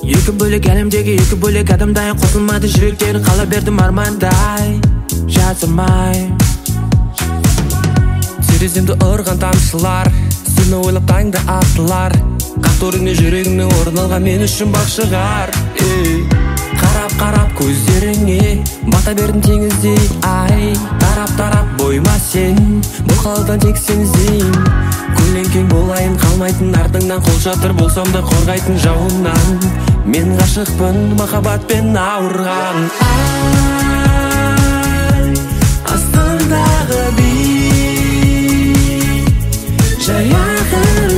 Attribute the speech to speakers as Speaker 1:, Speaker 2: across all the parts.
Speaker 1: Екі бөлек әлемдегі екі бөлек адамдай қосылмады жүректері қала бердім армандай жазылмай тереземді ұрған тамшылар сені ойлап таңда атылар қаторыңне жүрегімнен орын алған мен үшін бақ шығар Қарап көздеріңе бата бердім теңіздей ай Тарап бойыма сен бұл қаладан тек сен іздейм көлеңкең болайын қалмайтын артыңнан қол шатыр болсам да қорғайтын жауымнан мен ғашықпын махаббатпен ауырған ай астындағы би жай ақын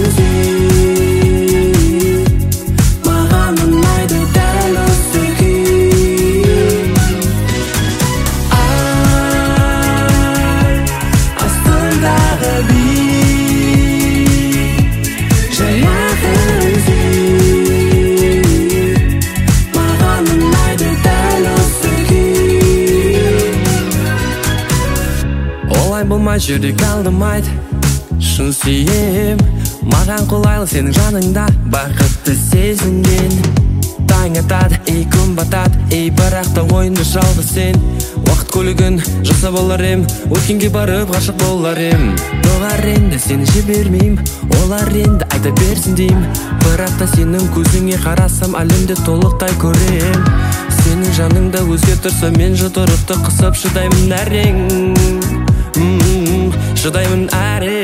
Speaker 1: маған ұнайды дәл осы күй ай астындағы би жай ақын маған ұнайды дәл осы күй олай болмай жүрек алдамайды шын сүйем маған қолайлы сенің жаныңда бақытты сезінген таң атады күн батады бірақ та ойымда жалғыз сен уақыт көлігін жасап алар ем өткенге барып ғашық болар ем доғар енді сені жібермейм олар енді айта берсін дейм бірақ та сенің көзіңе қарасам әлемді толықтай көрем сенің жаныңда өзге тұрса мен жұдырықты қысып шыдаймын әрең шыдаймын әрең